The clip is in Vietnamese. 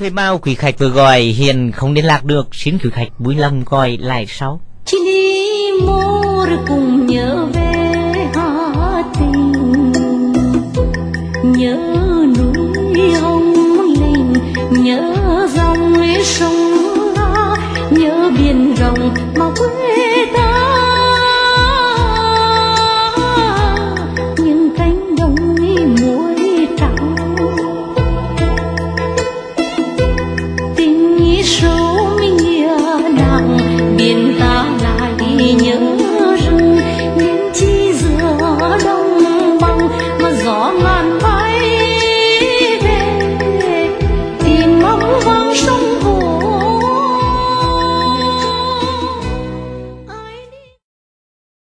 Thuê bao quý khách vừa gọi hiện không liên lạc được, xin quý khách vui lòng gọi lại sau. Chỉ đi mô rồi cùng nhớ về Hà Tĩnh, nhớ núi